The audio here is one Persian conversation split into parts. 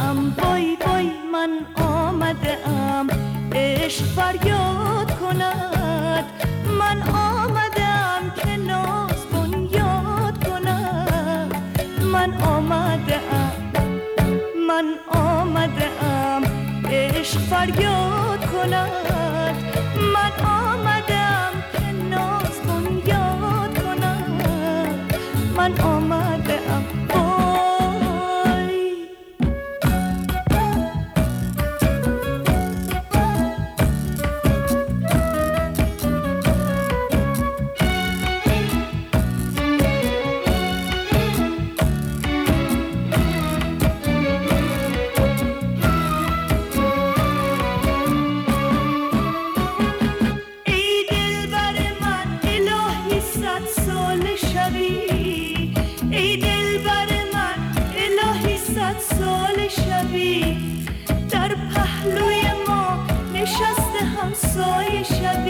ام وای وای من آمده ام عشق فریاد کند من آمده ام که ناز بنیاد کند من آمده ام عشق فریاد کند من آمده ام که ناز بنیاد کند من آمده ام ای دلبر من الهی صد سال شبی در پهلوی ما نشسته همسایه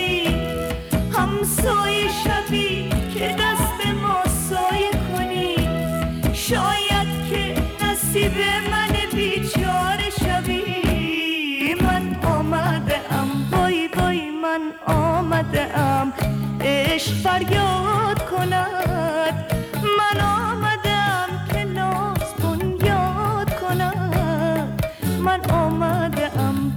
شبی که دست ما سایه کنی شاید که نصیب من بیچاره شبی من آمده ام وای وای من آمده ام عشق فریاد کند من آمدم که ناز بنیاد کند من آمدم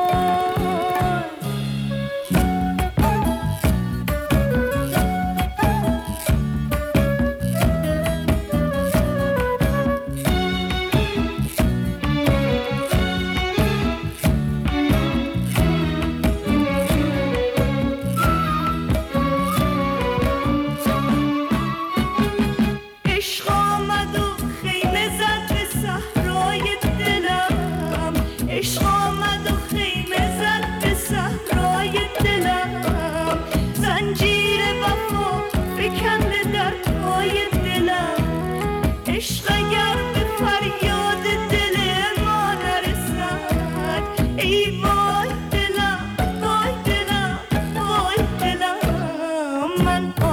عشق آمد و خیمه زد به صحرای دلم زنجیر وفا فکنده در پای دلم عشق اگر به فریاد دل ما نرسد ای وای دلم وای دلم وای دلم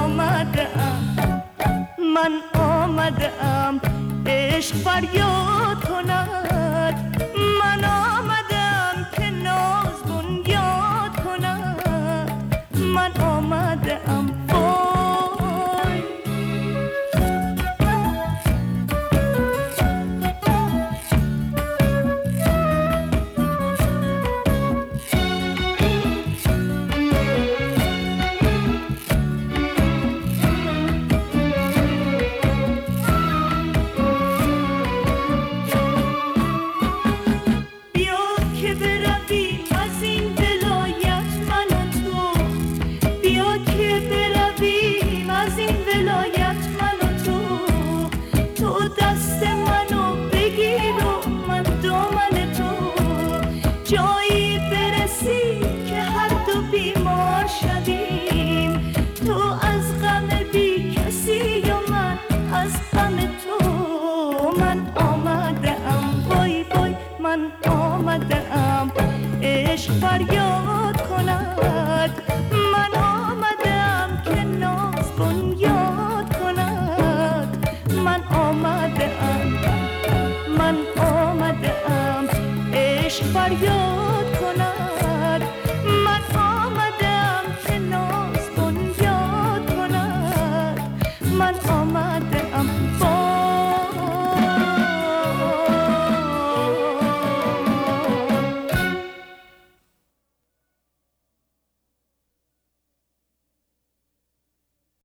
من آمده ام عشق فریاد کند من آمدم که ناز بنیاد کند من آمدم دست منو بگیر و من دامن تو جایی برسی که هر دو بیمار شدیم تو از غم بی کسی و من از غم تو من آمده ام وای وای من آمده ام عشق فریاد